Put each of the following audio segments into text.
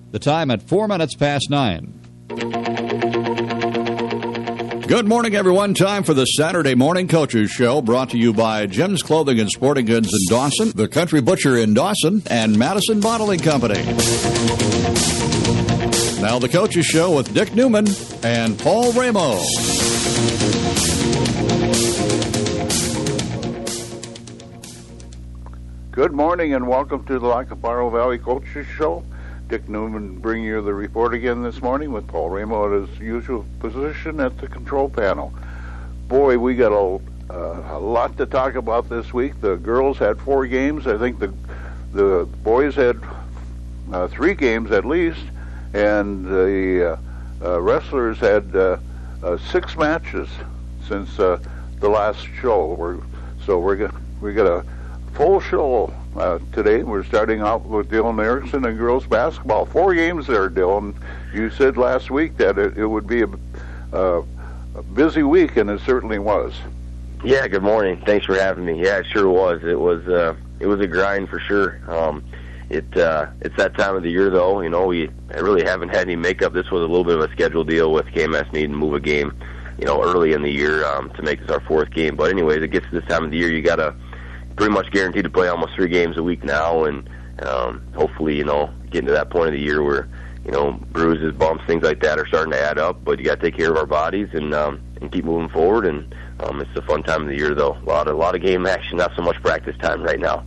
The time at 4 minutes past 9. Good morning, everyone. Time for the Saturday Morning Coaches Show, brought to you by Jim's Clothing and Sporting Goods in Dawson, The Country Butcher in Dawson, and Madison Bottling Company. Now the Coaches Show with Dick Newman and Paul Ramo. Good morning and welcome to the Lacaparo Valley Coaches Show. Dick Newman bringing you the report again this morning with Paul Ramo at his usual position at the control panel. Boy, we got a lot to talk about this week. The girls had 4 games. I think the boys had 3 games at least, and the wrestlers had 6 matches since the last show. We got a full show today. We're starting out with Dylan Erickson and girls basketball. 4 games there, Dylan. You said last week that it would be a busy week, and it certainly was. Yeah, good morning. Thanks for having me. Yeah, it sure was. It was a grind for sure. It's that time of the year, though. You know, we really haven't had any makeup. This was a little bit of a schedule deal with KMS needing to move a game, early in the year to make this our 4th game. But anyways, it gets to this time of the year, you got to pretty much guaranteed to play almost 3 games a week now, and hopefully, getting to that point of the year where, bruises, bumps, things like that are starting to add up. But you got to take care of our bodies and keep moving forward. And it's a fun time of the year, though. A lot of game action, not so much practice time right now.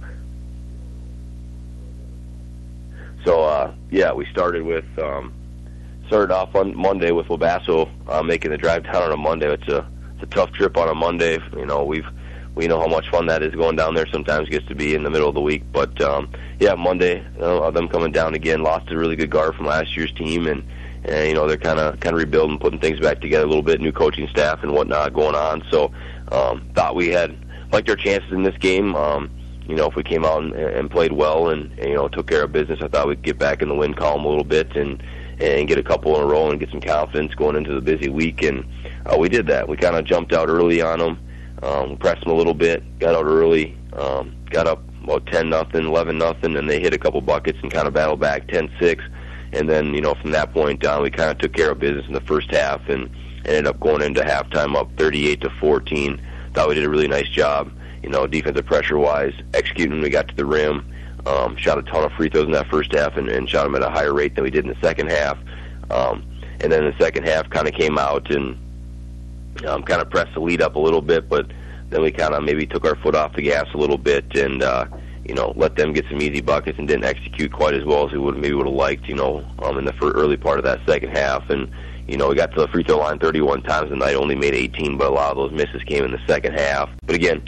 So we started off on Monday with Wabasso making the drive down on a Monday. It's a tough trip on a Monday. We know how much fun that is going down there. Sometimes gets to be in the middle of the week. But, Monday, them coming down again, lost a really good guard from last year's team, and they're kind of rebuilding, putting things back together a little bit, new coaching staff and whatnot going on. So thought we had liked our chances in this game. If we came out and played well and took care of business, I thought we'd get back in the win column a little bit and get a couple in a row and get some confidence going into the busy week. And we did that. We kind of jumped out early on them. Pressed them a little bit, got out early, got up about 10-0, 11-0, and they hit a couple buckets and kind of battled back 10-6. And then, from that point down, we kind of took care of business in the first half and ended up going into halftime up 38-14. Thought we did a really nice job, defensive pressure-wise, executing when we got to the rim. Shot a ton of free throws in that first half and shot them at a higher rate than we did in the second half. And then the second half kind of came out and kind of pressed the lead up a little bit, but then we kind of maybe took our foot off the gas a little bit and, let them get some easy buckets and didn't execute quite as well as we would have liked, in the early part of that second half. And, we got to the free throw line 31 times a night, only made 18, but a lot of those misses came in the second half. But again,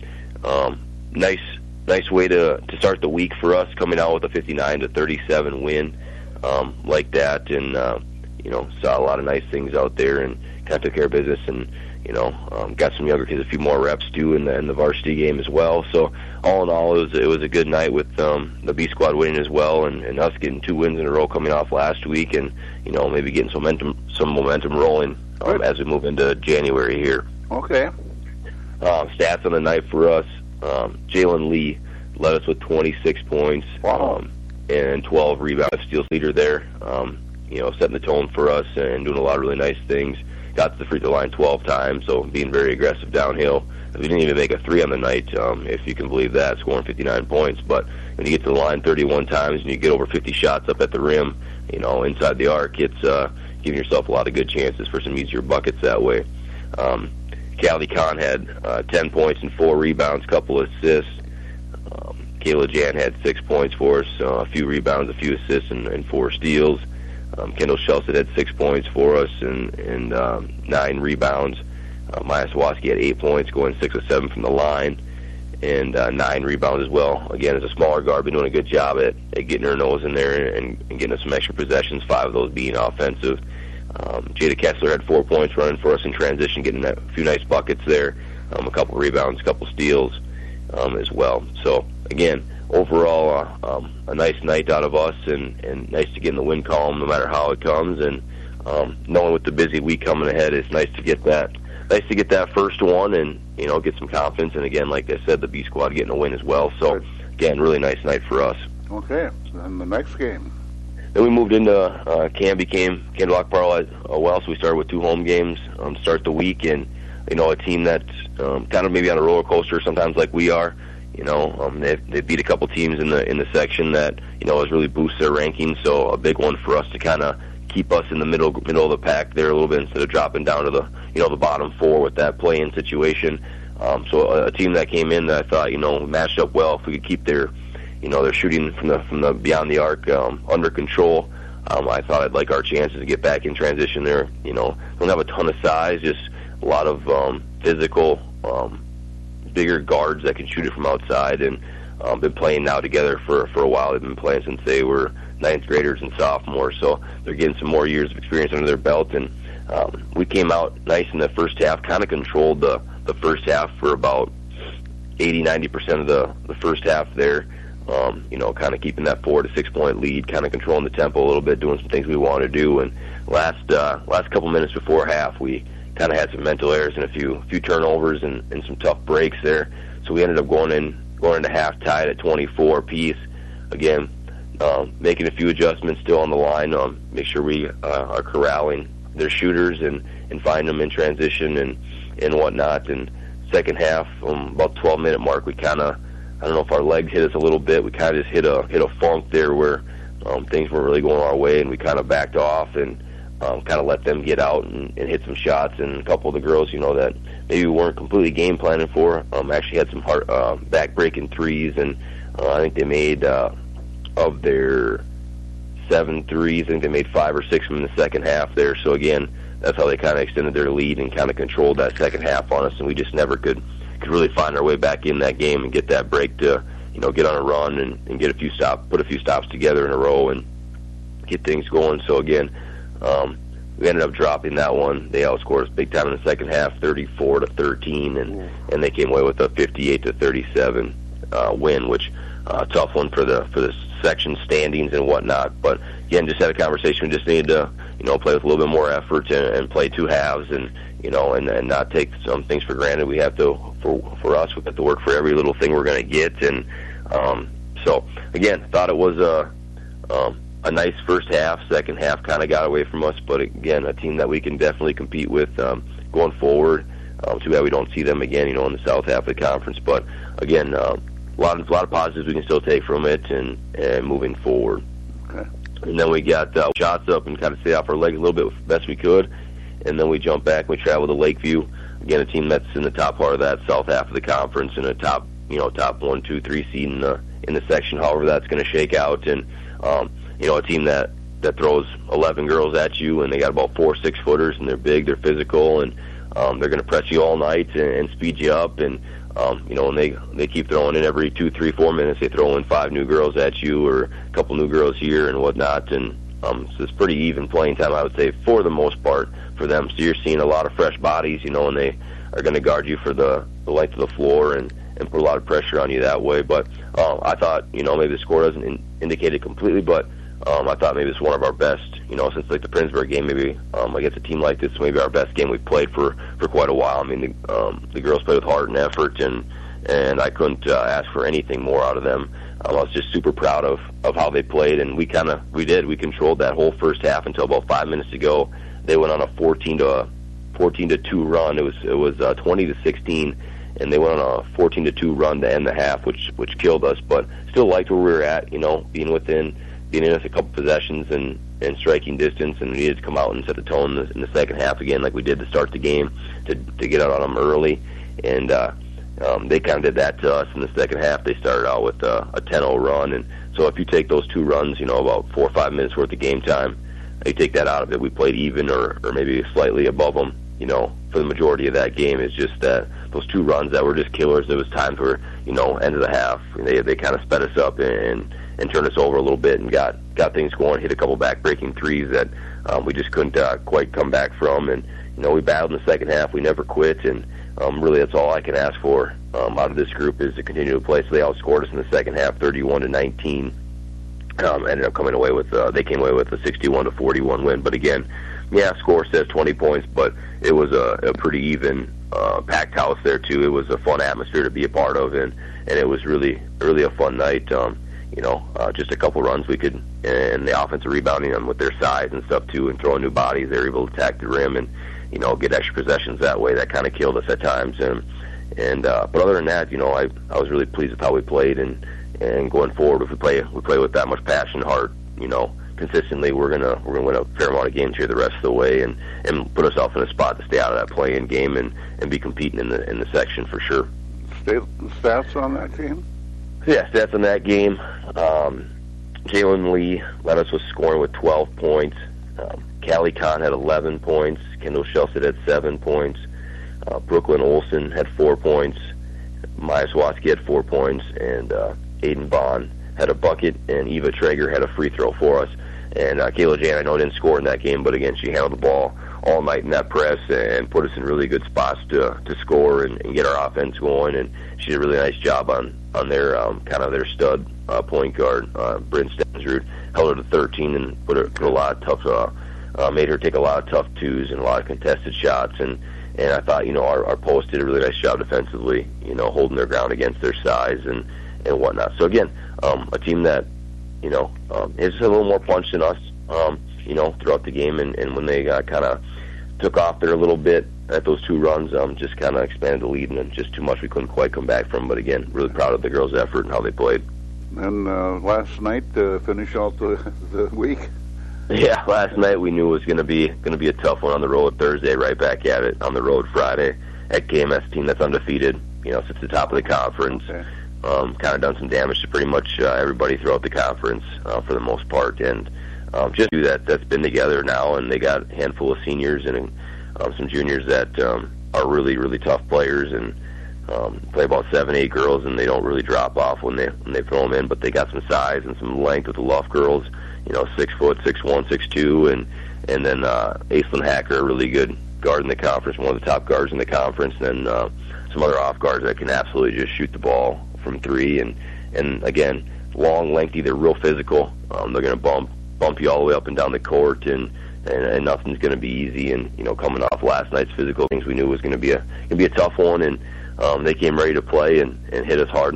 nice way to start the week for us, coming out with a 59-37 win like that. And, saw a lot of nice things out there and kind of took care of business and, got some younger kids a few more reps too in the varsity game as well. So all in all, it was a good night with the B squad winning as well, and us getting 2 wins in a row coming off last week, and maybe getting some momentum rolling as we move into January here. Okay. Stats on the night for us: Jalen Lee led us with 26 points. Wow. And 12 rebounds. Steals leader there. Setting the tone for us and doing a lot of really nice things. Got to the free throw line 12 times, so being very aggressive downhill. We didn't even make a 3 on the night, if you can believe that, scoring 59 points. But when you get to the line 31 times and you get over 50 shots up at the rim, inside the arc, it's giving yourself a lot of good chances for some easier buckets that way. Callie Kahn had 10 points and 4 rebounds, couple assists. Kayla Jan had 6 points for us, a few rebounds, a few assists, and 4 steals. Kendall Shelsted had 6 points for us and 9 rebounds. Maya Sawaski had 8 points, going 6 of 7 from the line, and 9 rebounds as well. Again, as a smaller guard, been doing a good job at getting her nose in there and getting us some extra possessions, 5 of those being offensive. Jada Kessler had 4 points running for us in transition, getting a few nice buckets there, a couple rebounds, a couple steals as well. So, again, overall, a nice night out of us, and nice to get in the win column no matter how it comes. And knowing with the busy week coming ahead, it's nice to get that first one and get some confidence. And again, like I said, the B squad getting a win as well. So again, really nice night for us. Okay, then the next game. then we moved into Canby came to Lockport well, so we started with 2 home games to start the week, and a team that's kind of maybe on a roller coaster sometimes like we are. They beat a couple teams in the section that has really boosted their rankings. So a big one for us to kind of keep us in the middle of the pack there a little bit instead of dropping down to the bottom 4 with that play-in situation. So a team that came in that I thought matched up well. If we could keep their shooting from the beyond the arc under control, I thought I'd like our chances to get back in transition there. Don't have a ton of size, just a lot of physical. Bigger guards that can shoot it from outside, and been playing now together for a while. They've been playing since they were 9th graders and sophomores, so they're getting some more years of experience under their belt. And we came out nice in the first half, kind of controlled the first half for about 80-90% of the first half there. Kind of keeping that 4 to 6 point lead, kind of controlling the tempo a little bit, doing some things we want to do. And last couple minutes before half, we kind of had some mental errors and a few turnovers and some tough breaks there. So we ended up going into half tied at 24 apiece. Again, making a few adjustments still on the line, make sure we are corralling their shooters and find them in transition and whatnot. And second half, about 12-minute mark, we kind of, I don't know if our legs hit us a little bit. We kind of just hit a funk there where things weren't really going our way, and we kind of backed off and kind of let them get out and hit some shots. And a couple of the girls, that maybe we weren't completely game planning for, actually had some back-breaking threes, and I think they made, of their 7 threes, I think they made 5 or 6 in the second half there. So again, that's how they kind of extended their lead and kind of controlled that second half on us, and we just never could really find our way back in that game and get that break to, get on a run and get put a few stops together in a row and get things going. So again, we ended up dropping that one. They outscored us big time in the second half, 34-13, and they came away with a 58-37 win, which tough one for the section standings and whatnot. But again, just had a conversation. We just needed to play with a little bit more effort and play 2 halves and not take some things for granted. We have to for us we have to work for every little thing we're going to get. And so again, thought it was a nice first half. Second half kind of got away from us, but again, a team that we can definitely compete with going forward. Too bad we don't see them again, in the south half of the conference. But again, a lot of positives we can still take from it and moving forward. Okay. And then we got shots up and kind of stay off our legs a little bit best we could. And then we jump back. We travel to Lakeview, again a team that's in the top part of that south half of the conference and a top 1, 2, 3 seed in the section. However, that's going to shake out. And a team that throws 11 girls at you, and they got about 4 6-footers, and they're big, they're physical, and they're going to press you all night and speed you up. And and they keep throwing in every 2, 3, 4 minutes. They throw in 5 new girls at you, or a couple new girls here and whatnot. And so it's pretty even playing time, I would say, for the most part for them. So you're seeing a lot of fresh bodies, and they are going to guard you for the length of the floor and put a lot of pressure on you that way. But I thought, maybe the score doesn't indicate it completely, but I thought maybe it's one of our best, since like the Princeburg game, maybe against a team like this, maybe our best game we've played for quite a while. I mean, the girls played with heart and effort, and I couldn't ask for anything more out of them. I was just super proud of how they played, and we controlled that whole first half until about 5 minutes to go. They went on a 14-2 run. It was 20-16. And they went on a 14-2 run to end the half, which killed us. But still liked where we were at, being in us a couple possessions and striking distance, and we needed to come out and set the tone in the second half again, like we did to start the game, to get out on them early. And they kind of did that to us in the second half. They started out with a 10-0 run, and so if you take those 2 runs, about 4 or 5 minutes worth of game time, you take that out of it. We played even or maybe slightly above them. For the majority of that game. Is just that those 2 runs that were just killers. There was times where, end of the half, they kind of sped us up and turned us over a little bit and got things going, hit a couple back-breaking threes that we just couldn't quite come back from. And, we battled in the second half. We never quit, and really that's all I can ask for out of this group is to continue to play. So they outscored us in the second half, 31-19. Ended up coming away with, they came away with a 61-41 win. But again, score says 20 points, but it was a pretty even, packed house there too. It was a fun atmosphere to be a part of, and it was really a fun night. just a couple runs we could, and the offensive rebounding them with their size and stuff too, and throwing new bodies, they were able to attack the rim and, get extra possessions that way. That kind of killed us at times. But other than that, I was really pleased with how we played, and going forward, if we play with that much passion and heart, consistently, we're gonna win a fair amount of games here the rest of the way, and put ourselves in a spot to stay out of that play-in game and be competing in the section for sure. Stats on that team? Yeah, stats on that game. Jalen Lee led us with scoring with 12 points. Callie Kahn had 11 points. Kendall Shelsted had 7 points. Brooklyn Olsen had 4 points. Maya Swatsky had 4 points, and Aiden Bond had a bucket, and Eva Traeger had a free throw for us. And Kayla Jan, I know, didn't score in that game, but again, she handled the ball all night in that press and put us in really good spots to score and get our offense going. And she did a really nice job on their kind of their stud point guard, Bryn Stensrud, held her to 13 and put a lot of tough, made her take a lot of tough twos and a lot of contested shots. And I thought, our post did a really nice job defensively, holding their ground against their size and whatnot. So again, a team that, is a little more punch than us, throughout the game, and when they kind of took off there a little bit at those 2 runs, just kind of expanded the lead, and just too much we couldn't quite come back from. But again, really proud of the girls' effort and how they played. And last night, finish out the week. Yeah, last night we knew it was going to be a tough one on the road. Thursday, right back at it on the road. Friday at KMS, team that's undefeated, sits at the top of the conference. Okay. Kind of done some damage to pretty much everybody throughout the conference for the most part, and just do that's been together now, and they got a handful of seniors and some juniors that are really, really tough players, and play about 7-8 girls, and they don't really drop off when they throw them in, but they got some size and some length with the Luff girls, 6 foot, 6'1", 6'2", and then Aislinn Hacker, a really good guard in the conference, one of the top guards in the conference, and then some other off guards that can absolutely just shoot the ball from 3, and again, long, lengthy, they're real physical. They're going to bump you all the way up and down the court, and nothing's going to be easy. And coming off last night's physical things, we knew it was going to be a tough one, and they came ready to play and hit us hard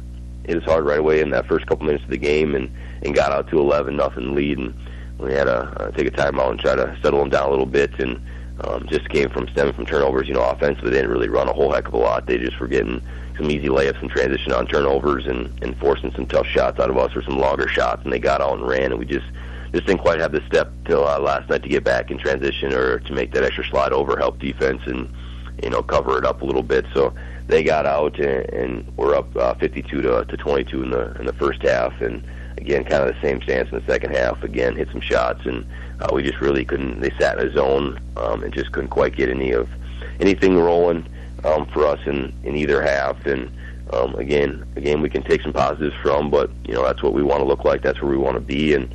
right away in that first couple minutes of the game, and got out to 11-0 lead, and we had to take a timeout and try to settle them down a little bit, and just stemming from turnovers. Offensively, they didn't really run a whole heck of a lot. They just were getting some easy layups and transition on turnovers and forcing some tough shots out of us, or some longer shots, and they got out and ran, and we just didn't quite have the step till last night to get back in transition or to make that extra slide over, help defense, and cover it up a little bit. So they got out, and we're up 52 to 22 in the first half, and again, kind of the same stance in the second half. Again, hit some shots, and we just really couldn't. They sat in a zone and just couldn't quite get anything rolling for us in either half. And again, we can take some positives from, but that's what we want to look like. That's where we want to be, and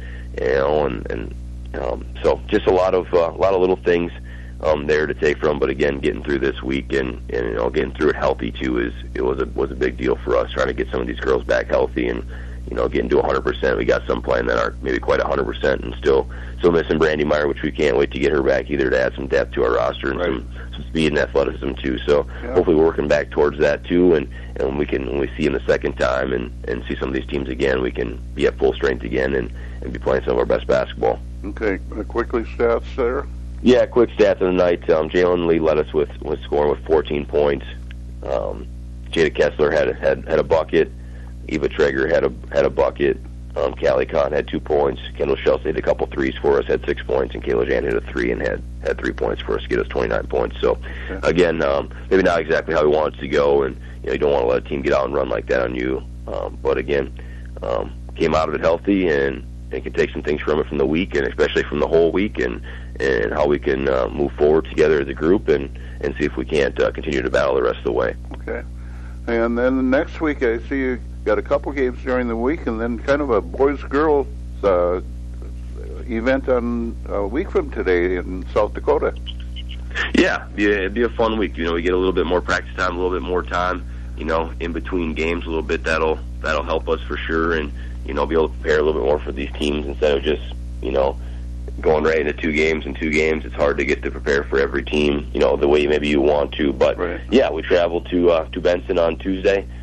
so just a lot of little things there to take from. But again, getting through this week and getting through it healthy too was a big deal for us. Trying to get some of these girls back healthy and getting to 100%. We got some playing that aren't maybe quite 100%, and still missing Brandy Meyer, which we can't wait to get her back either, to add some depth to our roster and some speed and athleticism too. So hopefully we're working back towards that too, and when we see them the second time and see some of these teams again, we can be at full strength again and be playing some of our best basketball. Okay, quickly stats there. Yeah, quick stats of the night. Jalen Lee led us with scoring with 14 points. Jada Kessler had a bucket. Eva Traeger had a bucket. Callie Kahn had 2 points. Kendall Schultz hit a couple threes for us, had 6 points, and Kayla Jan hit a 3 and had 3 points for us to get us 29 points. So, again, maybe not exactly how we want it to go, and you don't want to let a team get out and run like that on you. But again, came out of it healthy, and can take some things from it from the week, and especially from the whole week, and how we can move forward together as a group, and see if we can't continue to battle the rest of the way. Okay. And then the next week, I see you got a couple games during the week, and then kind of a boys-girls event on a week from today in South Dakota. Yeah, it'd be a fun week. We get a little bit more practice time, a little bit more time, in between games a little bit. That'll help us for sure, and be able to prepare a little bit more for these teams instead of just going right into 2 games in 2 games. It's hard to get to prepare for every team, the way maybe you want to. But yeah, we travel to Benson on Tuesday.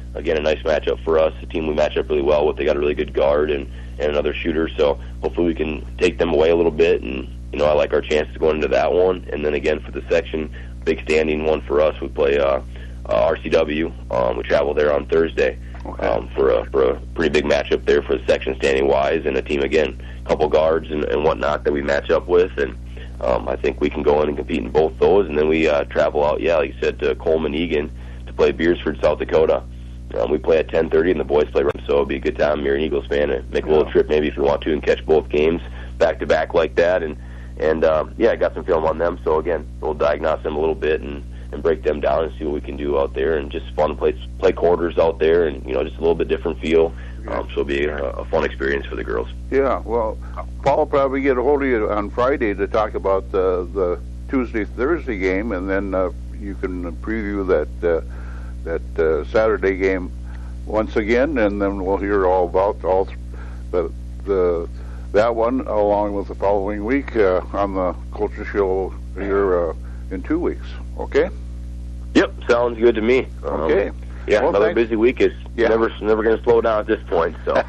again, a nice matchup for us. A team we match up really well with. They got a really good guard and another shooter, so hopefully we can take them away a little bit. And I like our chances going into that one. And then again for the section, big standing one for us. We play RCW. We travel there on Thursday for a pretty big matchup there for the section standing wise, and a team again, a couple guards and whatnot that we match up with. And I think we can go in and compete in both those. And then we travel out, like you said, to Coleman, Egan to play Beersford, South Dakota. We play at 10:30, and the boys play, so it'll be a good time. You're an Eagles fan, and make a little trip maybe if you want to, and catch both games back to back like that. And I got some film on them. So again, we'll diagnose them a little bit and break them down and see what we can do out there. And just fun to play quarters out there, and just a little bit different feel. So it'll be a fun experience for the girls. Yeah, well, Paul will probably get a hold of you on Friday to talk about the Tuesday-Thursday game, and then you can preview that Saturday game once again, and then we'll hear all about that one along with the following week on the Culture Show here in 2 weeks. Okay? Yep, sounds good to me. Okay. Well, another busy week is never going to slow down at this point. So.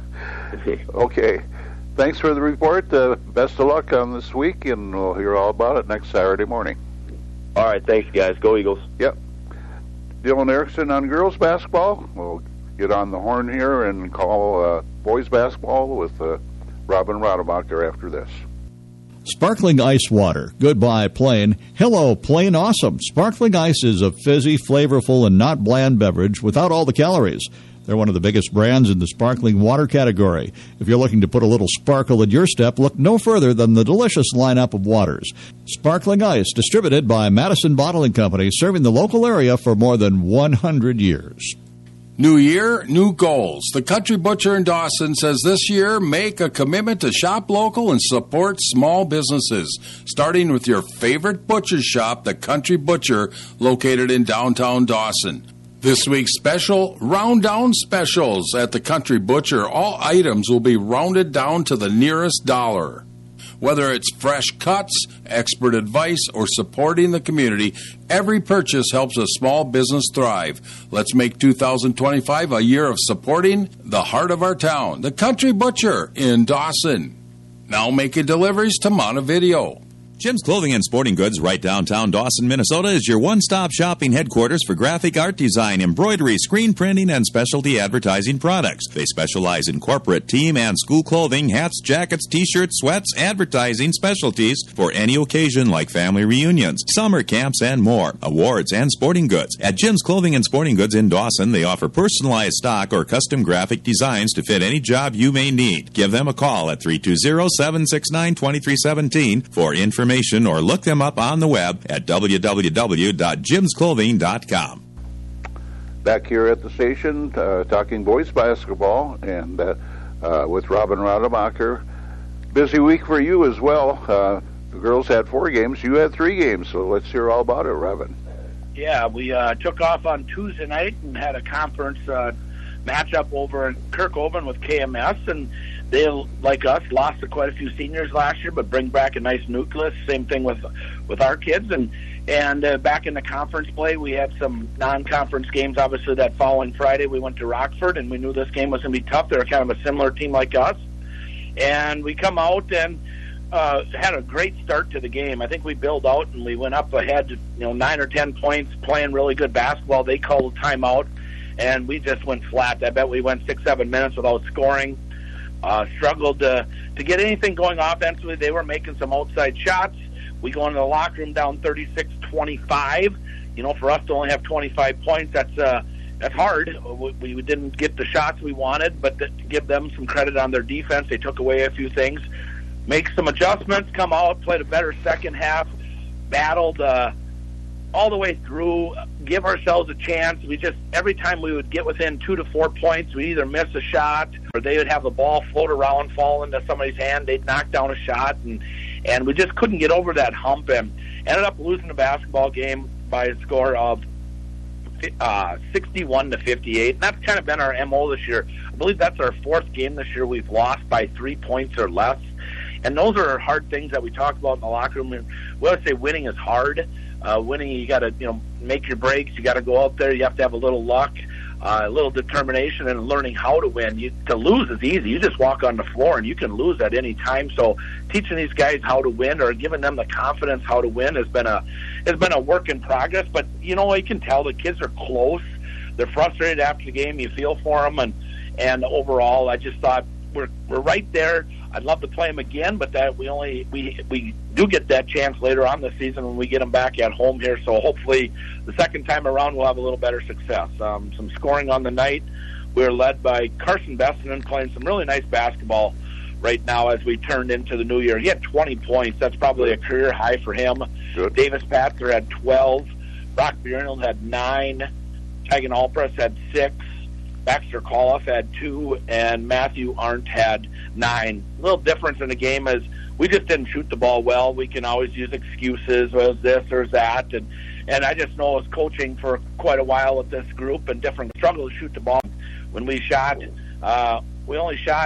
Okay. Thanks for the report. Best of luck on this week, and we'll hear all about it next Saturday morning. All right, thanks, guys. Go Eagles. Yep. Dylan Erickson on girls basketball. We'll get on the horn here and call boys basketball with Robin Rademacher after this. Sparkling ice water. Goodbye, plain. Hello, plain awesome. Sparkling ice is a fizzy, flavorful, and not bland beverage without all the calories. They're one of the biggest brands in the sparkling water category. If you're looking to put a little sparkle in your step, look no further than the delicious lineup of waters. Sparkling Ice, distributed by Madison Bottling Company, serving the local area for more than 100 years. New year, new goals. The Country Butcher in Dawson says this year, make a commitment to shop local and support small businesses, starting with your favorite butcher shop, the Country Butcher, located in downtown Dawson. This week's special, round down specials at the Country Butcher. All items will be rounded down to the nearest dollar. Whether it's fresh cuts, expert advice, or supporting the community, every purchase helps a small business thrive. Let's make 2025 a year of supporting the heart of our town, the Country Butcher in Dawson. Now making deliveries to Montevideo. Jim's Clothing and Sporting Goods, right downtown Dawson, Minnesota, is your one-stop shopping headquarters for graphic art design, embroidery, screen printing, and specialty advertising products. They specialize in corporate, team, and school clothing, hats, jackets, t-shirts, sweats, advertising specialties for any occasion like family reunions, summer camps, and more. Awards and sporting goods. At Jim's Clothing and Sporting Goods in Dawson, they offer personalized stock or custom graphic designs to fit any job you may need. Give them a call at 320-769-2317 for information, or look them up on the web at www.jimsclothing.com. Back here at the station, talking boys basketball, and with Robin Rademacher. Busy week for you as well. The girls had 4 games. You had 3 games, so let's hear all about it, Robin. Yeah, we took off on Tuesday night and had a conference matchup over in Kirkhoven with KMS, and they, like us, lost to quite a few seniors last year, but bring back a nice nucleus. Same thing with our kids. And back in the conference play, we had some non-conference games. Obviously, that following Friday, we went to Rockford, and we knew this game was going to be tough. They're kind of a similar team like us. And we come out and had a great start to the game. I think we built out, and we went up ahead, 9 or 10 points, playing really good basketball. They called a timeout, and we just went flat. I bet we went 6-7 minutes without scoring. Struggled to get anything going offensively. They were making some outside shots. We go into the locker room down 36-25. For us to only have 25 points, that's hard. We didn't get the shots we wanted, but to give them some credit on their defense, they took away a few things, make some adjustments, come out, played a better second half, battled all the way through, give ourselves a chance. We just, every time we would get within 2 to 4 points, we'd either miss a shot or they would have the ball float around, fall into somebody's hand. They'd knock down a shot, and we just couldn't get over that hump, and ended up losing the basketball game by a score of 61-58. And that's kind of been our MO this year. I believe that's our 4th game this year we've lost by 3 points or less. And those are hard things that we talk about in the locker room. And we always say winning is hard. Winning, you got to make your breaks. You got to go out there. You have to have a little luck. a little determination and learning how to win. To lose is easy. You just walk on the floor and you can lose at any time. So teaching these guys how to win or giving them the confidence how to win has been a work in progress. But, you can tell the kids are close. They're frustrated after the game. You feel for them. And overall, I just thought we're right there. I'd love to play them again, but that we do get that chance later on this season when we get them back at home here. So hopefully the second time around we'll have a little better success. Some scoring on the night. We're led by Carson Bessinen playing some really nice basketball right now as we turned into the new year. He had 20 points. That's probably a career high for him. Good. Davis Patzer had 12. Brock Bjornel had 9. Tegan Alpress had 6. Baxter Coloff had 2, and Matthew Arndt had 9. A little difference in the game is we just didn't shoot the ball well. We can always use excuses, well, this or that, and I just know I was coaching for quite a while with this group and different struggle to shoot the ball. When we shot, we only shot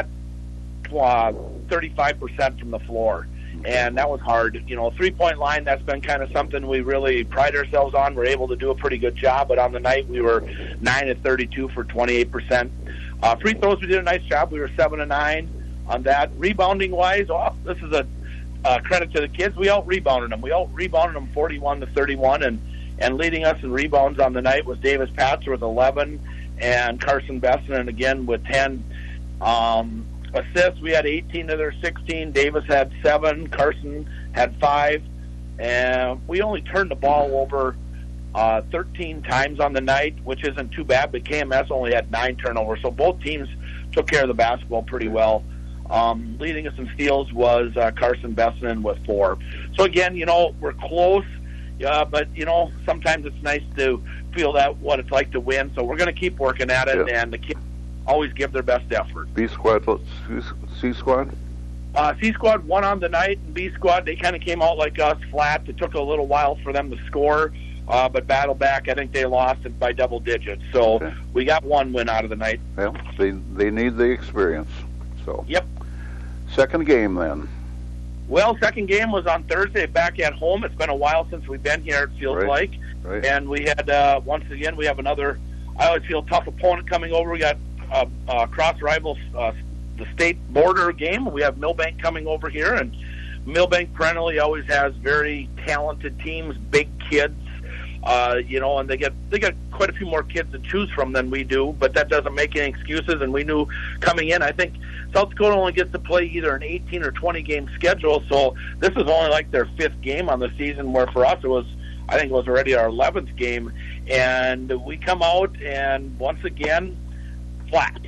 35% from the floor. And that was hard. 3-point line, that's been kind of something we really pride ourselves on. We're able to do a pretty good job, but on the night we were 9 of 32 for 28%. Free throws, we did a nice job. We were 7 of 9 on that. Rebounding-wise, this is a credit to the kids. We out-rebounded them. We out-rebounded them 41 to 31, and leading us in rebounds on the night was Davis Patzer with 11 and Carson Bessinen again with 10. Assists, we had 18 of their 16. Davis had 7. Carson had 5. And we only turned the ball over 13 times on the night, which isn't too bad, but KMS only had 9 turnovers. So both teams took care of the basketball pretty well. Leading us in steals was Carson Bessinen with 4. So again, we're close, but sometimes it's nice to feel that what it's like to win. So we're going to keep working at it, and the kids always give their best effort. B squad, C squad? C squad won on the night, and B squad, they kind of came out like us, flat. It took a little while for them to score, but battled back. I think they lost it by double digits. So we got one win out of the night. Well, they need the experience. So yep. Second game then. Well, second game was on Thursday back at home. It's been a while since we've been here, it feels like. Right. And we had, once again, we have another, I always feel, tough opponent coming over. We got cross rivals, the state border game. We have Millbank coming over here, and Millbank perennially always has very talented teams, big kids, and they got quite a few more kids to choose from than we do, but that doesn't make any excuses. And we knew coming in, I think South Dakota only gets to play either an 18 or 20 game schedule, so this is only like their 5th game on the season, where for us I think it was already our 11th game, and we come out and once again flat.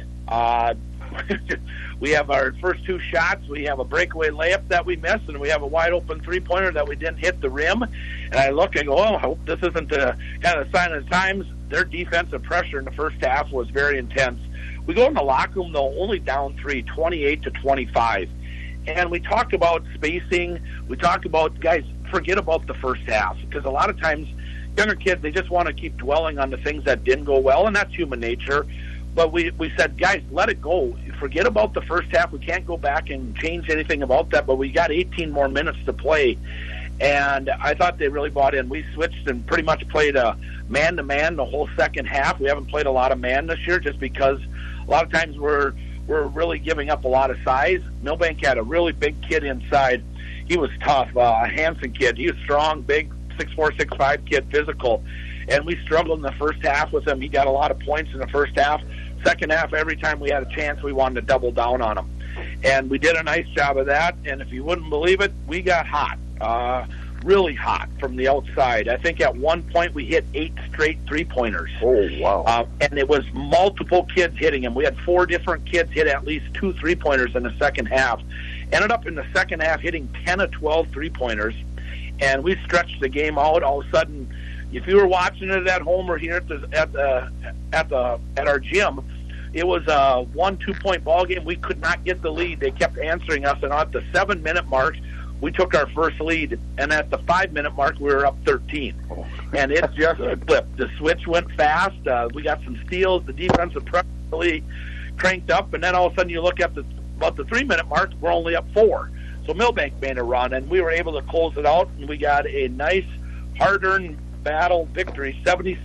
We have our first 2 shots. We have a breakaway layup that we missed, and we have a wide open 3-pointer that we didn't hit the rim. And I look and go, I hope this isn't the kind of sign of the times. Their defensive pressure in the first half was very intense. We go in the locker room, though, only down 3, 28 to 25. And we talked about spacing. We talked about, guys, forget about the first half, because a lot of times younger kids, they just want to keep dwelling on the things that didn't go well, and that's human nature. But we said, guys, let it go. Forget about the first half. We can't go back and change anything about that, but we got 18 more minutes to play. And I thought they really bought in. We switched and pretty much played a man-to-man the whole second half. We haven't played a lot of man this year just because a lot of times we're really giving up a lot of size. Millbank had a really big kid inside. He was tough, a Hanson kid. He was strong, big, 6'4", 6'5" kid, physical. And we struggled in the first half with him. He got a lot of points in the first half. Second half, every time we had a chance, we wanted to double down on him. And we did a nice job of that. And if you wouldn't believe it, we got hot, really hot from the outside. I think at one point we hit 8 straight 3-pointers. Oh, wow. And it was multiple kids hitting him. We had 4 different kids hit at least 2 3-pointers in the second half. Ended up in the second half hitting 10 of 12 3-pointers. And we stretched the game out. All of a sudden, if you were watching it at home or here at our gym, it was a 1-2-point ball game. We could not get the lead. They kept answering us, and at the 7-minute mark, we took our first lead. And at the 5-minute mark, we were up 13. And it just flipped. The switch went fast. We got some steals. The defensive pressure really cranked up, and then all of a sudden you look at about the 3-minute mark, we're only up 4. So Millbank made a run, and we were able to close it out, and we got a nice, hard-earned battle victory,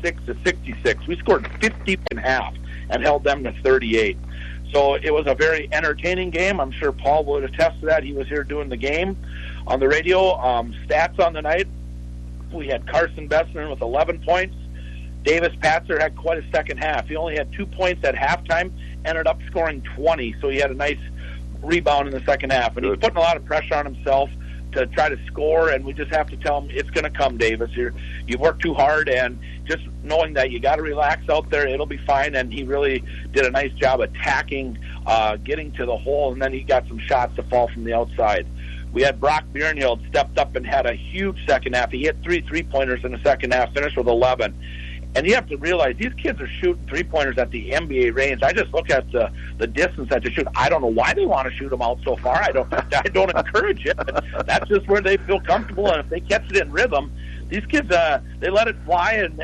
76-66. We scored 50 and a half and held them to 38. So it was a very entertaining game. I'm sure Paul would attest to that. He was here doing the game on the radio. Stats on the night, we had Carson Besson with 11 points. Davis Patzer had quite a second half. He only had 2 points at halftime, ended up scoring 20, so he had a nice rebound in the second half. And he's putting a lot of pressure on himself to try to score, and we just have to tell him, it's going to come, Davis. You've worked too hard, and just knowing that you got to relax out there, it'll be fine. And he really did a nice job attacking, getting to the hole, and then he got some shots to fall from the outside. We had Brock Bjornhild stepped up and had a huge second half. He hit 3 3-pointers in the second half, finished with 11. And you have to realize these kids are shooting 3-pointers at the NBA range. I just look at the distance that they shoot. I don't know why they want to shoot them out so far. I don't encourage it. But that's just where they feel comfortable. And if they catch it in rhythm, these kids, they let it fly. And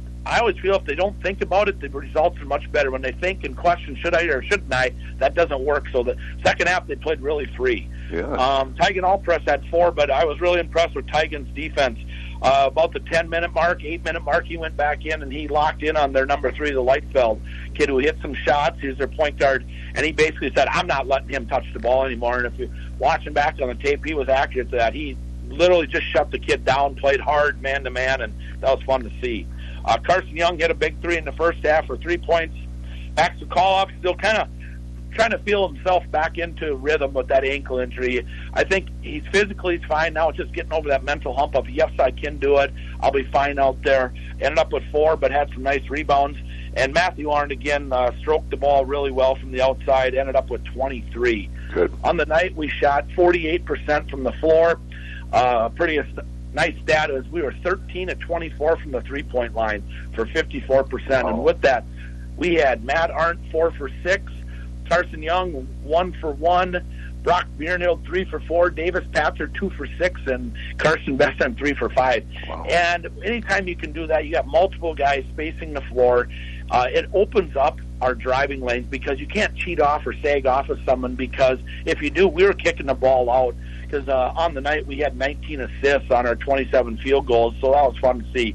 I always feel if they don't think about it, the results are much better. When they think and question, should I or shouldn't I, that doesn't work. So the second half, they played really free. Yeah. Tigan Allpress had 4, but I was really impressed with Tigan's defense. About the 10-minute mark, 8-minute mark, he went back in and he locked in on their number 3, the Lightfeld kid who hit some shots. He's their point guard, and he basically said, I'm not letting him touch the ball anymore. And if you're watching back on the tape, he was accurate to that. He literally just shut the kid down, played hard man-to-man, and that was fun to see. Carson Young hit a big 3 in the first half for 3 points. Max Sokoloff still kind of trying to feel himself back into rhythm with that ankle injury. I think he's physically fine now. It's just getting over that mental hump of, yes, I can do it. I'll be fine out there. Ended up with 4, but had some nice rebounds. And Matthew Arndt, again, stroked the ball really well from the outside, ended up with 23. Good. On the night, we shot 48% from the floor. Pretty nice stat is we were 13 of 24 from the three-point line for 54%. Wow. And with that, we had Matt Arndt 4 for 6, Carson Young 1 for 1, Brock Bjornhild 3 for 4, Davis Patzer 2 for 6, and Carson Besson 3 for 5. Wow. And anytime you can do that, you got multiple guys spacing the floor. It opens up our driving lanes because you can't cheat off or sag off of someone, because if you do, we were kicking the ball out. Because on the night we had 19 assists on our 27 field goals, so that was fun to see.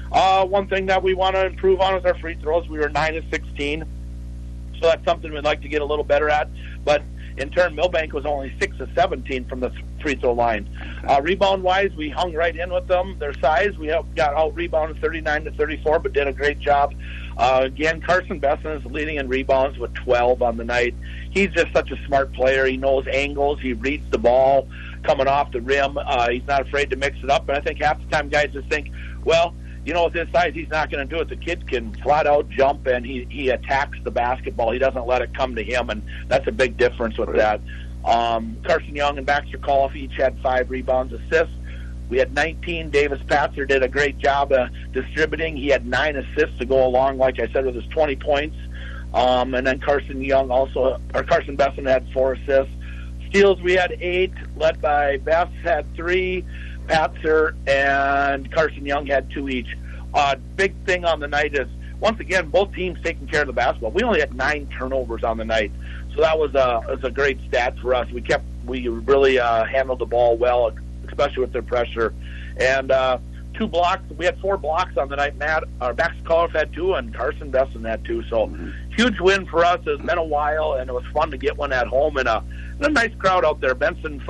One thing that we want to improve on is our free throws. We were 9 of 16. So that's something we'd like to get a little better at. But in turn, Millbank was only 6 of 17 from the free throw line. Rebound-wise, we hung right in with them. Their size, we got out-rebounded 39 to 34, but did a great job. Again, Carson Besson is leading in rebounds with 12 on the night. He's just such a smart player. He knows angles. He reads the ball coming off the rim. He's not afraid to mix it up. And I think half the time guys just think, well, you know, with his size, he's not going to do it. The kid can flat out jump, and he attacks the basketball. He doesn't let it come to him, and that's a big difference with that. Carson Young and Baxter Coloff each had 5 rebounds, assists. We had 19. Davis Patzer did a great job distributing. He had 9 assists to go along, like I said, with his 20 points. And then Carson Besson had 4 assists. Steals, we had 8, led by Bess had 3. Patzer and Carson Young had 2 each. Big thing on the night is, once again, both teams taking care of the basketball. We only had 9 turnovers on the night, so that was a great stat for us. We really handled the ball well, especially with their pressure. And 2 blocks. We had 4 blocks on the night. Max Coloff had 2, and Carson Besson had 2. So huge win for us. It's been a while, and it was fun to get one at home, and a nice crowd out there.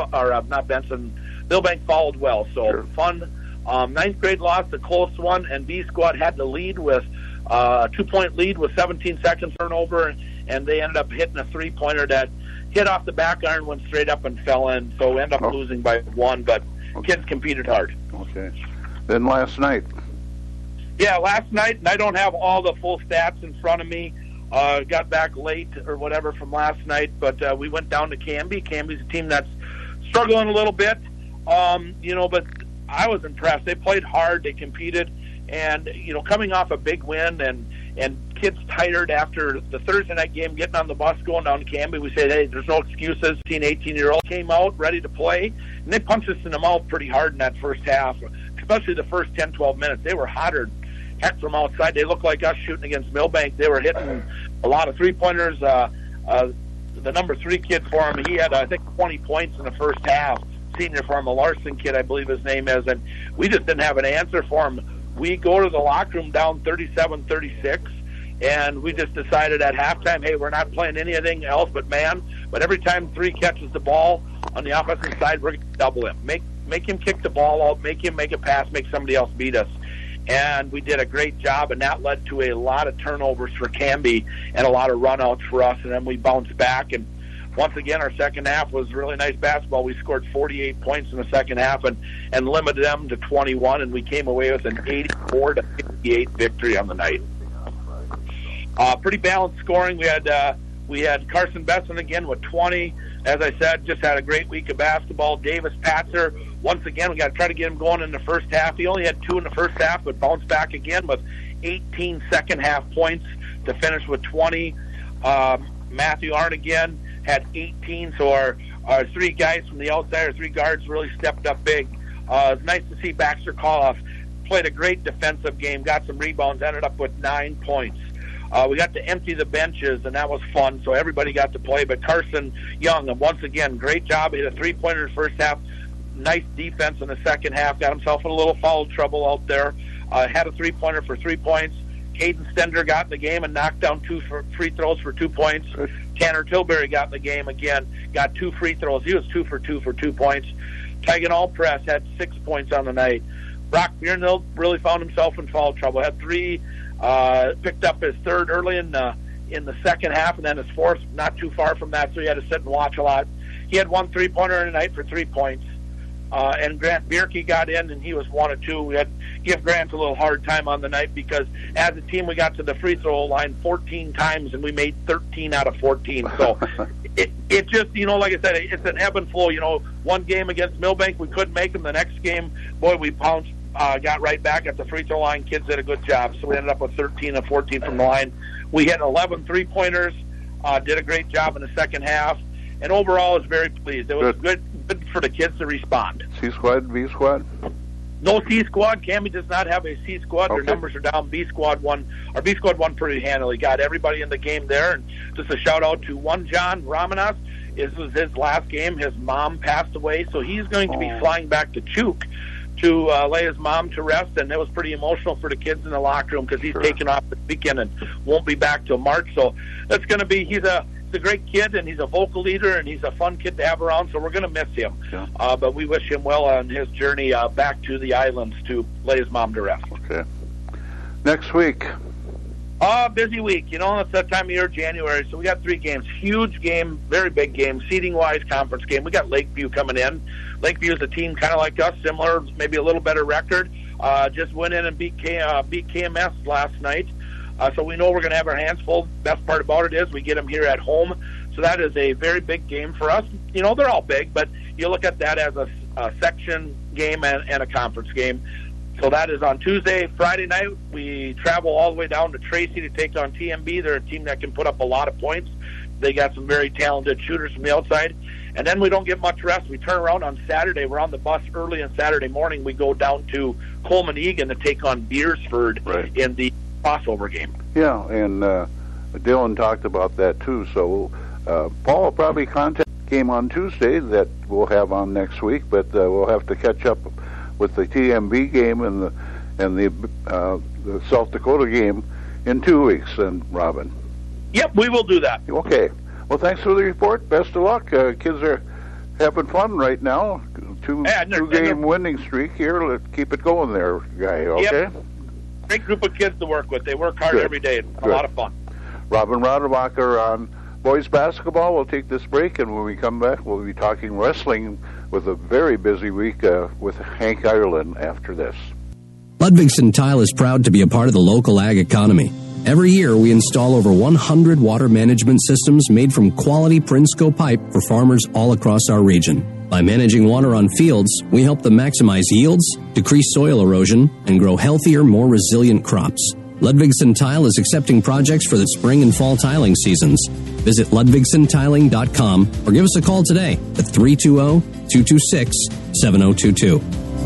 Millbank followed well, so sure. Fun. 9th grade loss, a close one, and B squad had the lead with a 2-point lead with 17 seconds turnover, and they ended up hitting a 3-pointer that hit off the back iron, went straight up and fell in. So we ended up losing by 1, but kids competed hard. Okay. Then last night. Yeah, last night, and I don't have all the full stats in front of me. Got back late or whatever from last night, but we went down to Canby. Canby's a team that's struggling a little bit. But I was impressed. They played hard. They competed, and coming off a big win, and kids tired after the Thursday night game, getting on the bus going down to Canby. We said, hey, there's no excuses. 18-year-old came out ready to play, and they punched us in the mouth pretty hard in that first half, especially the first 10, 12 minutes. They were hotter heck from outside. They looked like us shooting against Millbank. They were hitting a lot of three-pointers. The number 3 kid for him, he had, I think, 20 points in the first half. Senior for him, a Larson kid, I believe his name is, and we just didn't have an answer for him. we go to the locker room down 37-36, and we just decided at halftime, hey, we're not playing anything else but man. But every time 3 catches the ball on the offensive side, we're going to double him. Make him kick the ball out, make him make a pass, make somebody else beat us. And we did a great job, and that led to a lot of turnovers for Canby and a lot of runouts for us. And then we bounced back, and once again, our second half was really nice basketball. We scored 48 points in the second half and limited them to 21, and we came away with an 84-58 victory on the night. Pretty balanced scoring. We had Carson Besson again with 20. As I said, just had a great week of basketball. Davis Patzer, once again, we got to try to get him going in the first half. He only had 2 in the first half, but bounced back again with 18 second half points to finish with 20. Matthew Arndt again had 18, so our 3 guys from the outside, our 3 guards really stepped up big. It's nice to see Baxter Koloff played a great defensive game, got some rebounds, ended up with 9 points. We got to empty the benches, and that was fun, so everybody got to play. But Carson Young, once again, great job. He had a 3-pointer in the first half, nice defense in the second half, got himself in a little foul trouble out there, had a 3-pointer for 3 points. Caden Stender got in the game and knocked down 2 free throws for 2 points. Tanner Tilbury got in the game again, got 2 free throws. He was 2 for 2 for 2 points. Tygan Allpress had 6 points on the night. Brock Biernild really found himself in foul trouble, had 3, picked up his 3rd early in the second half, and then his 4th not too far from that, so he had to sit and watch a lot. He had 1 3-pointer in the night for 3 points. And Grant Bierke got in, and he was 1 of 2. We had to give Grant a little hard time on the night because as a team we got to the free throw line 14 times, and we made 13 out of 14. So it just, like I said, it's an ebb and flow. One game against Millbank, we couldn't make them. The next game, boy, we pounced, got right back at the free throw line. Kids did a good job, so we ended up with 13 of 14 from the line. We hit 11 3-pointers, did a great job in the second half. And overall, I was very pleased. It was good for the kids to respond. C squad, B squad? No C squad. Cammie does not have a C squad. Okay. Their numbers are down. B squad won. Our B squad won pretty handily. Got everybody in the game there. And just a shout out to one John Ramanas. This was his last game. His mom passed away, so he's going to be flying back to Chuk to lay his mom to rest. And it was pretty emotional for the kids in the locker room because he's taking off this weekend and won't be back till March. So that's going to be. He's a great kid, and he's a vocal leader, and he's a fun kid to have around, so we're going to miss him. Yeah. But we wish him well on his journey back to the islands to lay his mom to rest. Okay. Next week. Busy week. It's that time of year, January, so we got 3 games. Huge game, very big game, seeding-wise conference game. We got Lakeview coming in. Lakeview is a team kind of like us, similar, maybe a little better record. Just went in and beat KMS last night. So we know we're going to have our hands full. Best part about it is we get them here at home. So that is a very big game for us. They're all big, but you look at that as a section game and a conference game. So that is on Tuesday. Friday night, we travel all the way down to Tracy to take on TMB. They're a team that can put up a lot of points. They got some very talented shooters from the outside. And then we don't get much rest. We turn around on Saturday. We're on the bus early on Saturday morning. We go down to Coleman Egan to take on Beersford in the crossover game. Yeah, and Dylan talked about that too. So Paul will probably contact the game on Tuesday that we'll have on next week, but we'll have to catch up with the TMB game and the South Dakota game in 2 weeks. And Robin. Yep, we will do that. Okay. Well, thanks for the report. Best of luck. Kids are having fun right now. Two game winning streak here. Let's keep it going there, guy. Okay. Yep. Great group of kids to work with. They work hard every day. It's a lot of fun. Robin Rademacher on boys basketball. We'll take this break, and when we come back, we'll be talking wrestling with a very busy week with Hank Ireland after this. Ludwigson Tile is proud to be a part of the local ag economy. Every year, we install over 100 water management systems made from quality Prinsco pipe for farmers all across our region. By managing water on fields, we help them maximize yields, decrease soil erosion, and grow healthier, more resilient crops. Ludwigson Tile is accepting projects for the spring and fall tiling seasons. Visit LudwigsonTiling.com or give us a call today at 320-226-7022.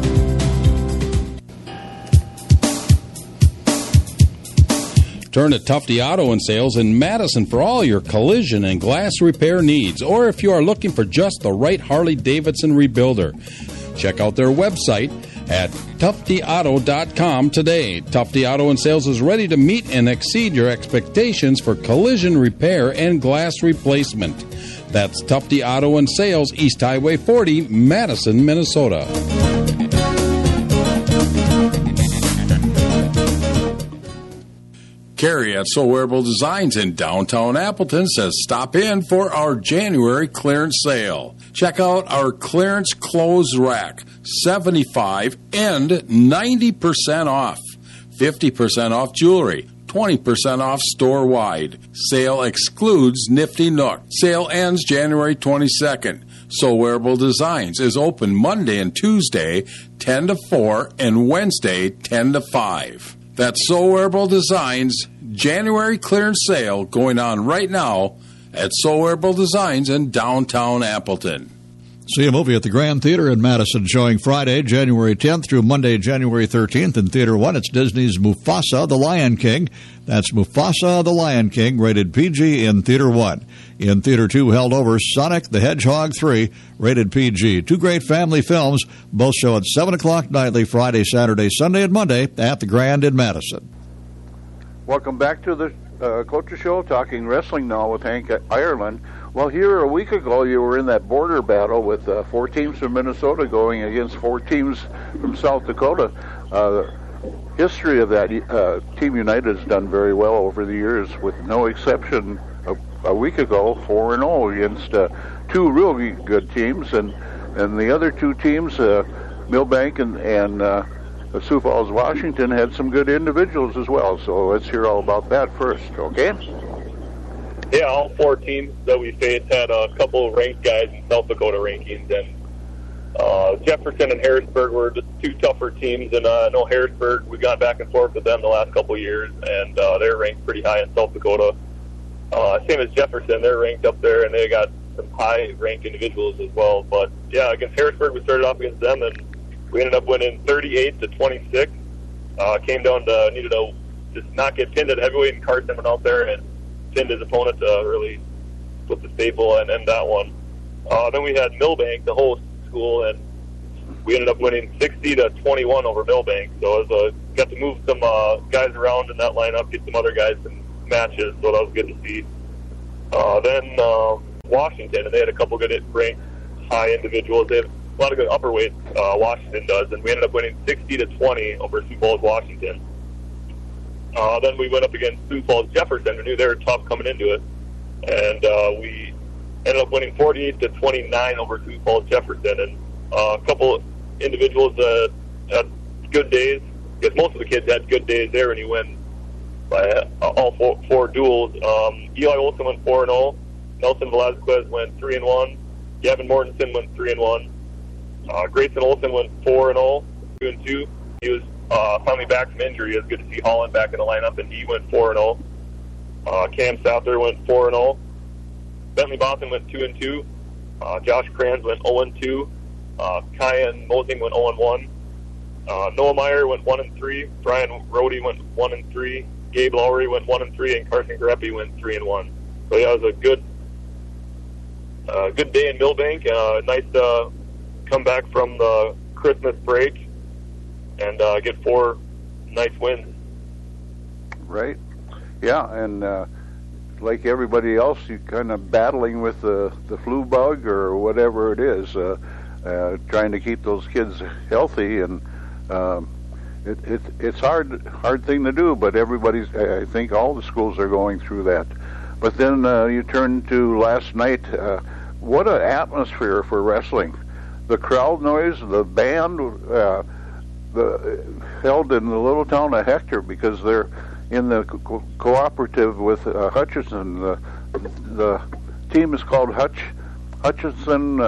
Turn to Tufty Auto and Sales in Madison for all your collision and glass repair needs, or if you are looking for just the right Harley-Davidson rebuilder. Check out their website, at TufftyAuto.com today. Tufty Auto and Sales is ready to meet and exceed your expectations for collision repair and glass replacement. That's Tufty Auto and Sales, East Highway 40, Madison, Minnesota. Carrie at So Wearable Designs in downtown Appleton says stop in for our January clearance sale. Check out our clearance clothes rack, 75 and 90% off. 50% off jewelry, 20% off store-wide. Sale excludes Nifty Nook. Sale ends January 22nd. So Wearable Designs is open Monday and Tuesday, 10 to 4, and Wednesday, 10 to 5. That's So Wearable Designs January clearance sale going on right now at So Wearable Designs in downtown Appleton. See a movie at the Grand Theater in Madison showing Friday, January 10th through Monday, January 13th in Theater 1. It's Disney's Mufasa, the Lion King. That's Mufasa, the Lion King, rated PG in Theater 1. In Theater 2, held over Sonic the Hedgehog 3, rated PG. Two great family films, both show at 7 o'clock nightly, Friday, Saturday, Sunday, and Monday at the Grand in Madison. Welcome back to the Coaches Show, talking wrestling now with Hank Ireland. Well, here a week ago, you were in that border battle with 4 teams from Minnesota going against 4 teams from South Dakota. History of that, Team United has done very well over the years, with no exception. A week ago, 4-0 against 2 really good teams, and the other 2 teams, Millbank and Sioux Falls, Washington, had some good individuals as well. So let's hear all about that first, okay? Yeah, all 4 teams that we faced had a couple of ranked guys in South Dakota rankings, and Jefferson and Harrisburg were the 2 tougher teams, and I know Harrisburg, we got back and forth with them the last couple of years, and they're ranked pretty high in South Dakota. Same as Jefferson, they're ranked up there, and they got some high-ranked individuals as well. But, yeah, against Harrisburg, we started off against them, and we ended up winning 38-26. Came down to needed to just not get pinned at heavyweight, and Carson went out there and pinned his opponent to really put the staple and end that one. Then we had Millbank, the host school, and we ended up winning 60-21 over Millbank. So it was got to move some guys around in that lineup, get some other guys some matches, so that was good to see. Then Washington, and they had a couple good ranked high individuals. They have a lot of good upper weights, Washington does, and we ended up winning 60-20 over Sioux Falls, Washington. Then we went up against Sioux Falls Jefferson. We knew they were tough coming into it, and we ended up winning 48-29 over Sioux Falls Jefferson. And a couple individuals had good days, because most of the kids had good days there, and you win by all four duels. Eli Olson went 4-0. Nelson Velazquez went 3-1. Gavin Mortensen went 3-1. Grayson Olson went 4-0, 2-2. He was finally back from injury. It was good to see Holland back in the lineup, and he went 4-0. Cam Souther went 4-0. Bentley Boston went 2-2. Josh Kranz went 0-2. Kyan Mosing went 0-1. Noah Meyer went 1-3. Brian Rohde went 1-3. Gabe Lowry went 1-3, and Carson Greppi went 3-1. So yeah, it was a good day in Millbank. Nice to come back from the Christmas break and get 4 nice wins. Right. Yeah, and like everybody else, you're kind of battling with the flu bug or whatever it is, trying to keep those kids healthy, and it's hard thing to do, but I think all the schools are going through that. But then you turn to last night. What an atmosphere for wrestling. The crowd noise, the band, held in the little town of Hector, because they're in the cooperative with Hutchinson. The team is called Hutchinson.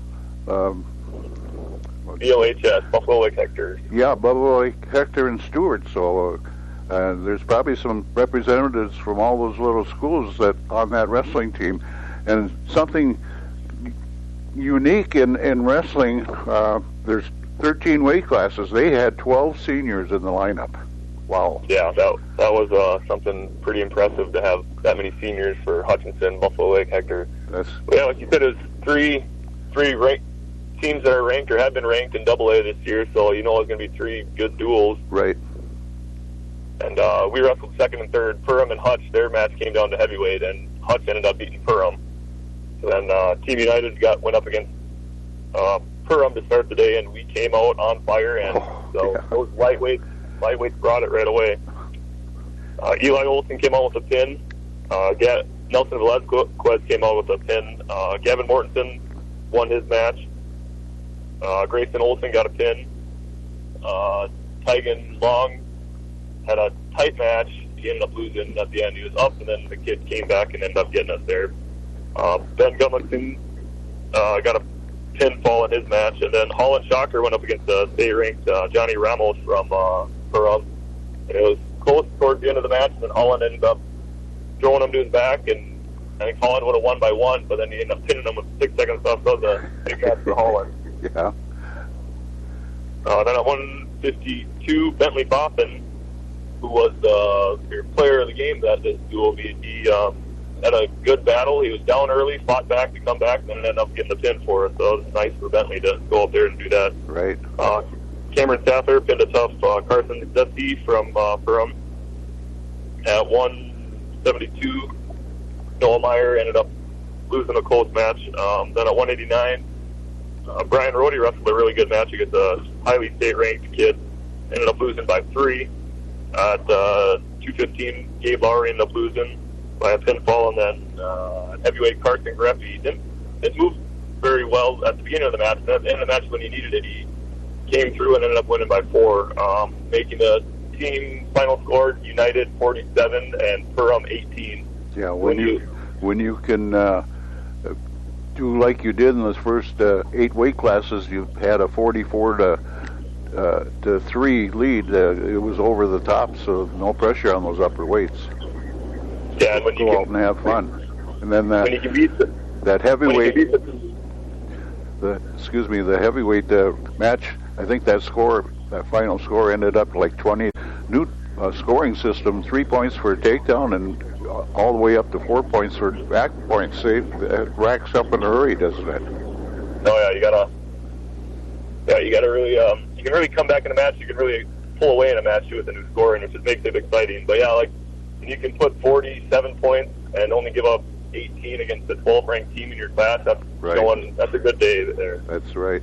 BOHS, Buffalo Lake Hector. Yeah, Buffalo Lake Hector and Stewart. So there's probably some representatives from all those little schools that on that wrestling team, and something unique in wrestling. There's 13 weight classes. They had 12 seniors in the lineup. Wow. Yeah, that was something pretty impressive to have that many seniors for Hutchinson, Buffalo Lake Hector. Yeah, like you said, it was three teams that are ranked or have been ranked in AA this year, so you know it's going to be 3 good duels. Right. And we wrestled second and third. Perham and Hutch, their match came down to heavyweight, and Hutch ended up beating Perham. So then Team United went up against Perham to start the day, and we came out on fire, and those lightweights brought it right away. Eli Olson came out with a pin. Nelson Velazquez came out with a pin. Gavin Mortensen won his match. Grayson Olson got a pin. Tygan Long had a tight match. He ended up losing at the end. He was up, and then the kid came back and ended up getting us there. Ben Gumlickson got a pinfall in his match, and then Holland Shocker went up against the state-ranked Johnny Ramos from Perham. And it was close towards the end of the match, and then Holland ended up throwing him to his back, and I think Holland would have won by 1, but then he ended up pinning him with 6 seconds left. So the big match for Holland. Yeah. Then at 152, Bentley Boffin, who was your player of the game that this duel, he had a good battle. He was down early, fought back to come back, and then ended up getting the pin for us. So it was nice for Bentley to go up there and do that. Right. Cameron Sather pinned a tough Carson Zesty from Perham. At 172, Noah Meyer ended up losing a close match. Then at 189, Brian Rohde wrestled a really good match against a highly state-ranked kid. Ended up losing by 3. At 215, Gabe Lowry ended up losing by a pinfall, and then heavyweight Carson Greffy didn't move very well at the beginning of the match. And at the end of the match, when he needed it, he came through and ended up winning by 4, making the team final score United 47 and Perham 18. Yeah, when you can do like you did in those first 8 weight classes, you had a 44 to 3 lead. It was over the top, so no pressure on those upper weights. Yeah, and when go out and have fun, and then when you can beat that heavyweight, the heavyweight match. I think that final score ended up like 20. New scoring system, 3 points for a takedown, and all the way up to 4 points for back points. It racks up in a hurry, doesn't it? Oh yeah, you gotta really, you can really come back in a match. You can really pull away in a match with the new scoring, which just makes it exciting. But yeah, like you can put 47 points and only give up 18 against the 12th ranked team in your class. That's right. That's a good day there. That's right.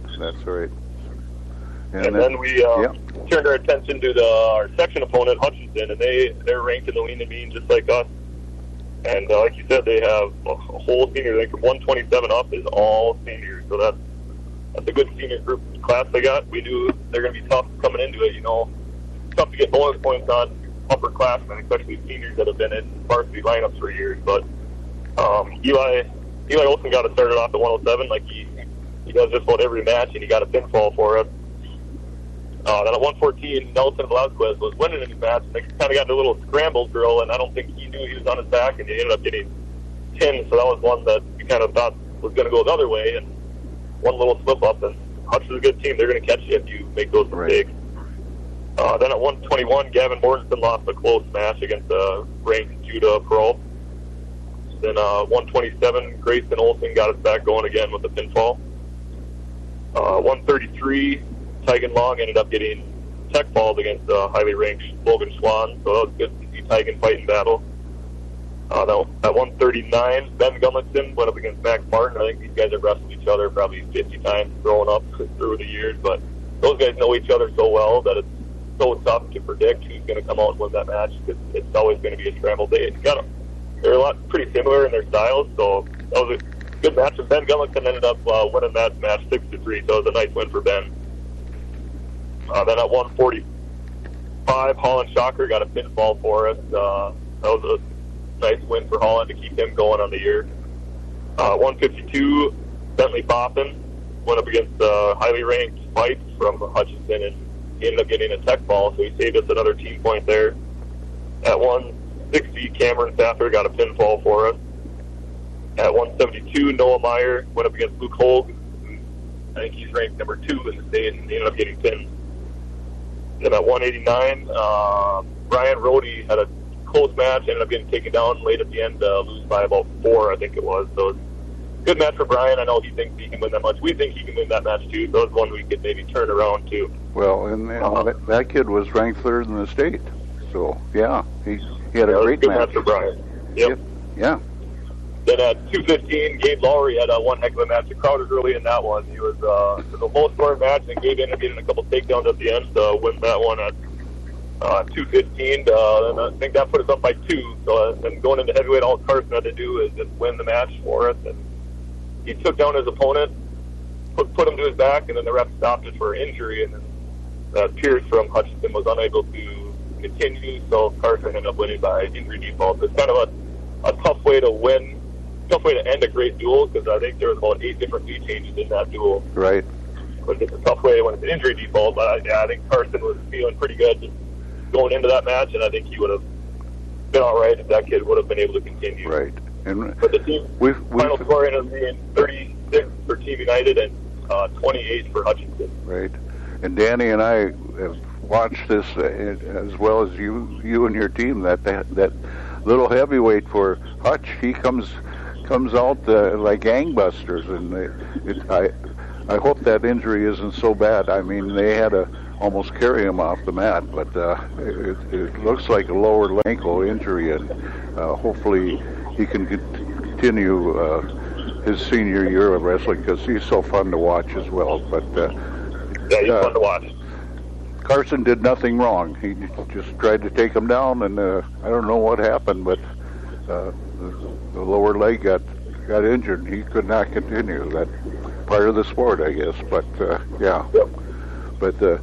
And then we turned our attention to our section opponent, Hutchinson, and they're ranked in the lean and mean just like us. And like you said, they have a whole senior. I think from 127 up is all seniors, so that's a good senior group class they got. We knew they're going to be tough coming into it. You know, tough to get bonus points on upperclassmen, especially seniors that have been in varsity lineups for years. But Eli Olson got to start it off at 107, like he does just about every match, and he got a pinfall for us. Then at 114, Nelson Velazquez was winning in his match, and they kind of got a little scramble drill, and I don't think he knew he was on his back, and he ended up getting pinned. So that was one that we kind of thought was going to go the other way, and one little slip up, and Hutch is a good team. They're going to catch you if you make those mistakes. Then at 121, Gavin Mortensen lost a close match against a ranked Judah Pro. Then 127, Grayson Olson got us back going again with a pinfall. 133, Tygan Long ended up getting tech falls against highly ranked Logan Schwan, so that was good to see Tygan fight in battle. At 139, Ben Gumlickson went up against Max Martin. I think these guys have wrestled each other probably 50 times growing up through the years, but those guys know each other so well that it's so tough to predict who's going to come out and win that match, because it's always going to be a scramble day. They're a lot pretty similar in their styles, so that was a good match. And Ben Gumlickson ended up winning that match 6-3, so it was a nice win for Ben. Then at 145, Holland Shocker got a pinfall for us. That was a nice win for Holland to keep him going on the year. 152, Bentley Boffin went up against highly ranked Spikes from Hutchinson, and he ended up getting a tech ball, so he saved us another team point there. At 160, Cameron Sather got a pinfall for us. At 172, Noah Meyer went up against Luke Hogue. I think he's ranked number 2 in the state, and he ended up getting pinned. Then at 189, Brian Rohde had a close match, ended up getting taken down late at the end, lose by about 4, I think it was. So good match for Brian. I know he thinks he can win that much. We think he can win that match too. So it's one we could maybe turn around too. Well, and that kid was ranked third in the state. So yeah, he had a great good match for Brian. Yep. Yeah. Then at 2:15, Gabe Lowry had one heck of a match. The crowd was really in that one. He was the most scoring match, and Gabe ended up getting a couple takedowns at the end to win that one at 2:15. And I think that put us up by 2. So then going into heavyweight, all Carson had to do is just win the match for us. And he took down his opponent, put him to his back, and then the ref stopped it for injury. And then Pierce from Hutchinson was unable to continue, so Carson ended up winning by injury default. It's kind of a tough way to win. Tough way to end a great duel, because I think there was about 8 different lead changes in that duel. Right. But it's a tough way when it's an injury default. But I think Carson was feeling pretty good going into that match, and I think he would have been all right if that kid would have been able to continue. Right. And but the team final score ended up being 36 for Team United and 28 for Hutchinson. Right. And Danny and I have watched this as well as you and your team. That little heavyweight for Hutch, he comes out like gangbusters, and I hope that injury isn't so bad. I mean, they had to almost carry him off the mat, but it looks like a lower ankle injury, and hopefully he can continue his senior year of wrestling, because he's so fun to watch as well. But yeah, he's fun to watch. Carson did nothing wrong. He just tried to take him down, and I don't know what happened, but the lower leg got injured, and he could not continue. That part of the sport, I guess. But yeah. Yep. But the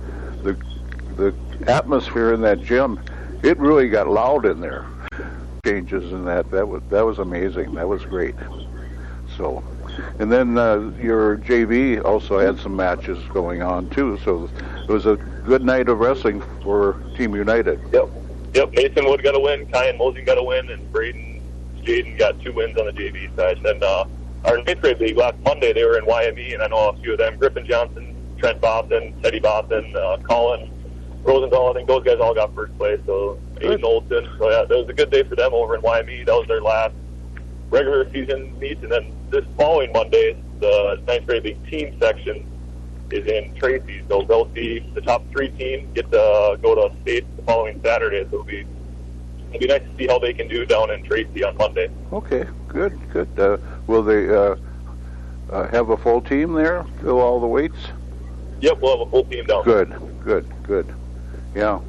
atmosphere in that gym, it really got loud in there. Changes in that was amazing. That was great. So, and then your JV also had some matches going on too. So it was a good night of wrestling for Team United. Yep. Mason Wood got a win, Kyan Mosey got a win, and Braden Jaden got 2 wins on the JV side. And then our ninth grade league last Monday, they were in YME, and I know a few of them: Griffin Johnson, Trent Boston, Teddy Boston, Colin Rosendahl. I think those guys all got first place. So Aiden Olson. So yeah, that was a good day for them over in YME. That was their last regular season meet, and then this following Monday, the ninth grade league team section is in Tracy, so they'll see the top 3 teams get to go to state the following Saturday. So it'll be nice to see how they can do down in Tracy on Monday. Okay, good. Will they have a full team there, fill all the weights? Yep, we'll have a full team down. Good. Yeah,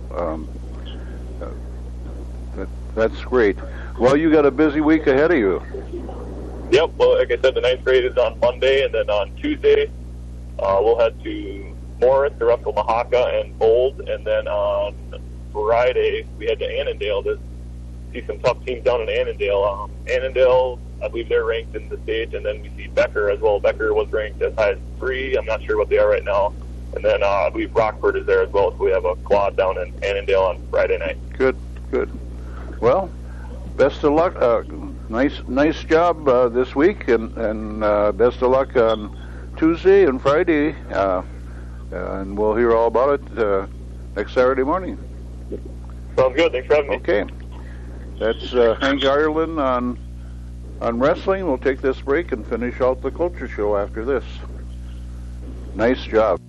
that's great. Well, you got a busy week ahead of you. Yep, well, like I said, the ninth grade is on Monday, and then on Tuesday, we'll head to Morris, to Russell Mahaka, and Bold, and then on Friday, we head to Annandale to see some tough teams down in Annandale. Annandale, I believe they're ranked in the state, and then we see Becker as well. Becker was ranked as high as 3. I'm not sure what they are right now. And then I believe Rockford is there as well, so we have a quad down in Annandale on Friday night. Good. Well, best of luck. Nice job this week, and best of luck on Tuesday and Friday, and we'll hear all about it next Saturday morning. Sounds good. Thanks for having me. Okay. That's Hank Ireland on wrestling. We'll take this break and finish out the Culture Show after this. Nice job.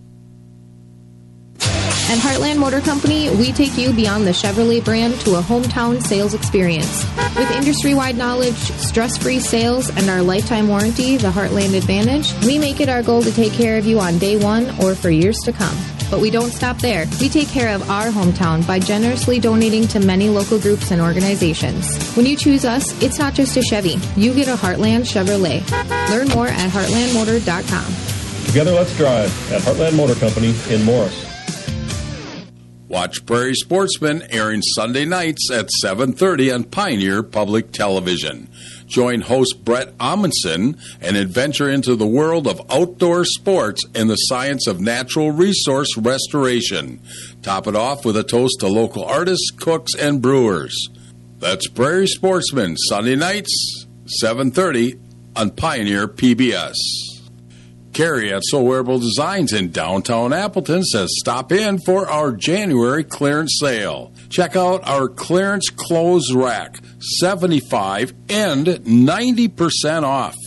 At Heartland Motor Company, we take you beyond the Chevrolet brand to a hometown sales experience. With industry-wide knowledge, stress-free sales, and our lifetime warranty, the Heartland Advantage, we make it our goal to take care of you on day one or for years to come. But we don't stop there. We take care of our hometown by generously donating to many local groups and organizations. When you choose us, it's not just a Chevy. You get a Heartland Chevrolet. Learn more at heartlandmotor.com. Together, let's drive at Heartland Motor Company in Morris. Watch Prairie Sportsman airing Sunday nights at 7:30 on Pioneer Public Television. Join host Brett Amundsen and adventure into the world of outdoor sports and the science of natural resource restoration. Top it off with a toast to local artists, cooks, and brewers. That's Prairie Sportsman, Sunday nights, 7:30 on Pioneer PBS. Carrie at Soul Wearable Designs in downtown Appleton says stop in for our January clearance sale. Check out our clearance clothes rack, 75 and 90% off.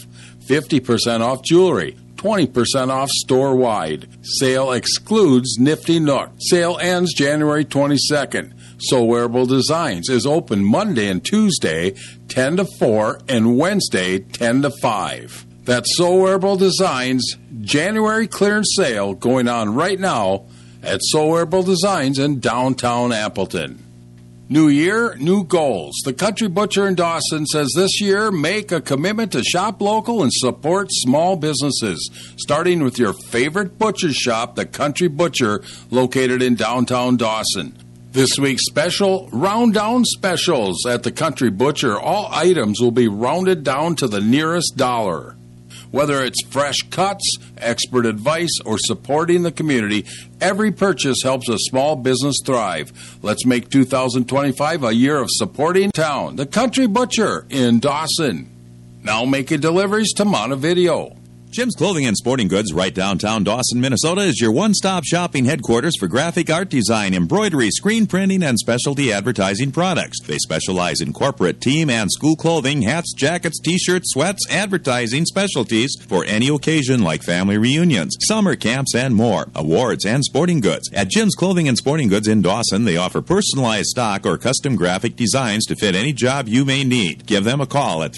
50% off jewelry, 20% off store-wide. Sale excludes Nifty Nook. Sale ends January 22nd. So Wearable Designs is open Monday and Tuesday, 10 to 4, and Wednesday, 10 to 5. That's So Wearable Designs January clearance sale going on right now at So Wearable Designs in downtown Appleton. New year, new goals. The Country Butcher in Dawson says this year, make a commitment to shop local and support small businesses, starting with your favorite butcher shop, the Country Butcher, located in downtown Dawson. This week's special, round down specials at the Country Butcher. All items will be rounded down to the nearest dollar. Whether it's fresh cuts, expert advice, or supporting the community, every purchase helps a small business thrive. Let's make 2025 a year of supporting town. The Country Butcher in Dawson. Now making deliveries to Montevideo. Jim's Clothing and Sporting Goods, right downtown Dawson, Minnesota, is your one-stop shopping headquarters for graphic art design, embroidery, screen printing, and specialty advertising products. They specialize in corporate, team, and school clothing, hats, jackets, t-shirts, sweats, advertising specialties for any occasion like family reunions, summer camps, and more. Awards and sporting goods. At Jim's Clothing and Sporting Goods in Dawson, they offer personalized stock or custom graphic designs to fit any job you may need. Give them a call at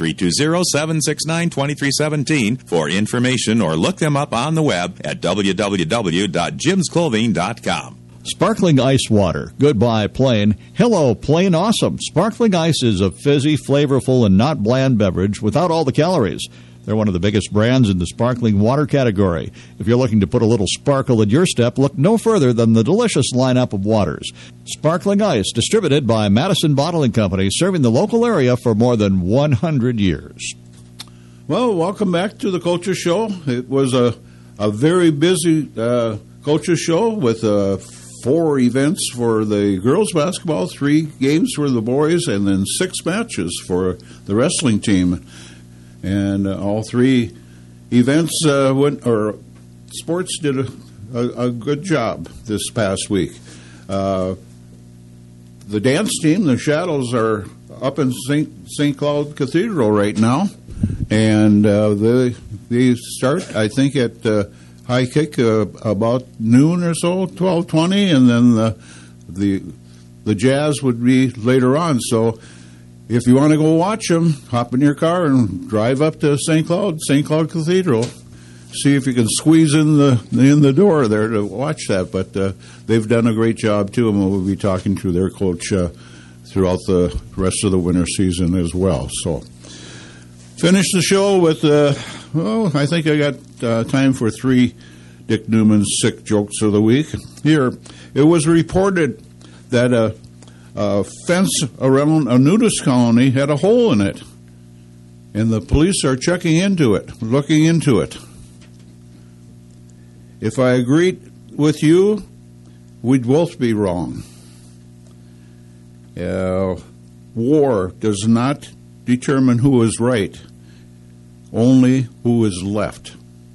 320-769-2317 for information, or look them up on the web at www.jimsclothing.com. Sparkling ice water. Goodbye, plain. Hello, plain awesome. Sparkling ice is a fizzy, flavorful, and not bland beverage without all the calories. They're one of the biggest brands in the sparkling water category. If you're looking to put a little sparkle in your step, look no further than the delicious lineup of waters. Sparkling Ice, distributed by Madison Bottling Company, serving the local area for more than 100 years. Well, welcome back to the Culture Show. It was a very busy Culture Show with 4 events for the girls basketball, 3 games for the boys, and then 6 matches for the wrestling team. And all 3 events sports did a good job this past week. The dance team, the Shadows, are up in St. Cloud Cathedral right now. And they start, I think, at high kick about noon or so, 12:20, and then the jazz would be later on. So if you want to go watch them, hop in your car and drive up to St. Cloud Cathedral. See if you can squeeze in the door there to watch that. But they've done a great job too, and we'll be talking to their coach throughout the rest of the winter season as well. So. Finish the show with, I think I got time for 3 Dick Newman sick jokes of the week. Here, it was reported that a fence around a nudist colony had a hole in it, and the police are looking into it. If I agreed with you, we'd both be wrong. War does not determine who is right, only who is left.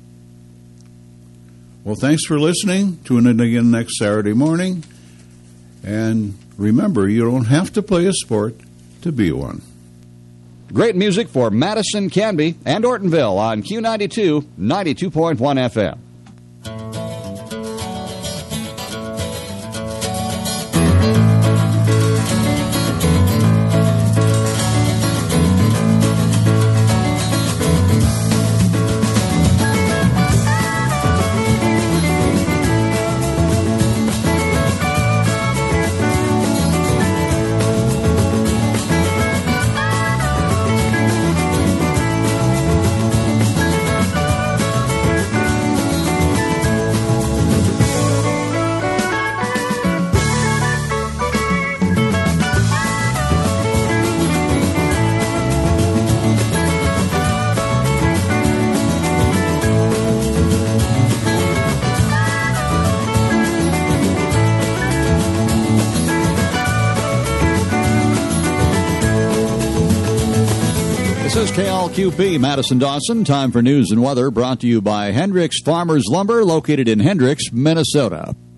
Well, thanks for listening. Tune in again next Saturday morning. And remember, you don't have to play a sport to be one. Great music for Madison, Canby, and Ortonville on Q92, 92.1 FM. This is KLQP, Madison Dawson. Time for news and weather brought to you by Hendricks Farmers Lumber, located in Hendricks, Minnesota.